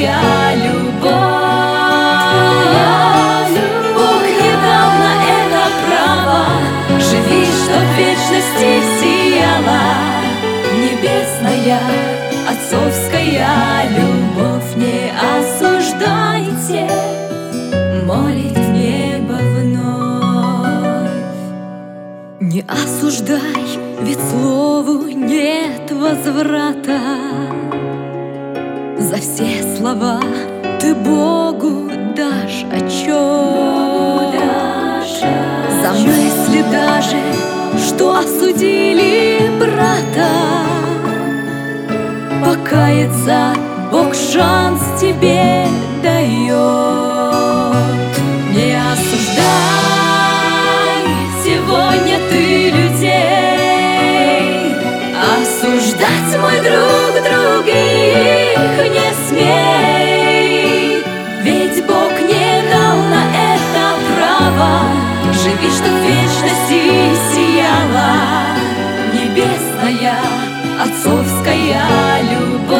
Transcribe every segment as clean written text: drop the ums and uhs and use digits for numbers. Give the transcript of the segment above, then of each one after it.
отцовская любовь. Бог не дал на это право. Живи, чтоб в вечности сияла небесная отцовская любовь. Не осуждайте, молит небо вновь. Не осуждай, ведь слову нет возврата. За все слова ты Богу дашь отчет. За мысли даже, что осудили брата, покаяться Бог шанс тебе дает. Не осуждай сегодня ты людей, осуждать, мой друг, других не смей. Ведь Бог не дал на это право. Живи, чтоб в вечности сияла небесная отцовская любовь.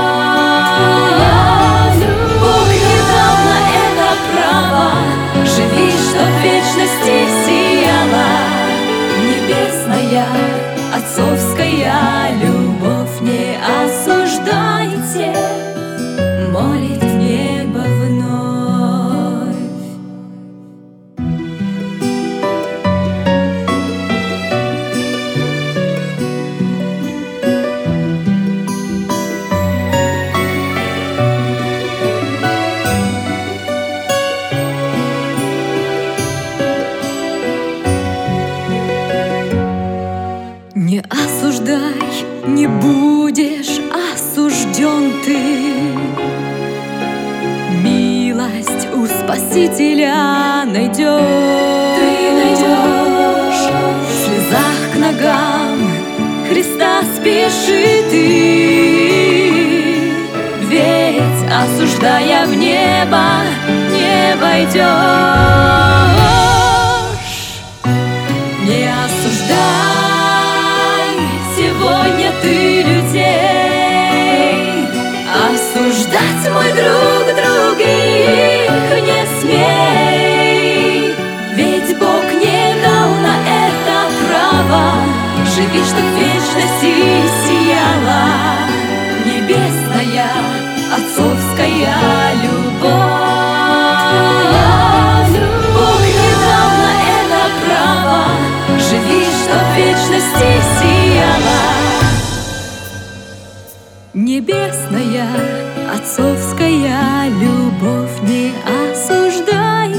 Бог не дал на это право. Живи, чтоб в вечности сияла небесная отцовская любовь. Не осуждайте, молит небо вновь. Не осуждай, не будешь осужден ты. Милость у Спасителя найдешь. Ты найдешь в слезах к ногам Христа спеши ты. Ведь осуждая в небо не войдешь. Не осуждай сегодня ты людей, осуждать, мой друг, других не смей. Ведь Бог не дал на это право. Живи, чтоб в вечности сияла небесная отцовская любовь. Бог не дал на это право. Живи, чтоб в вечности сияла небесная отцовская любовь. Не осуждай.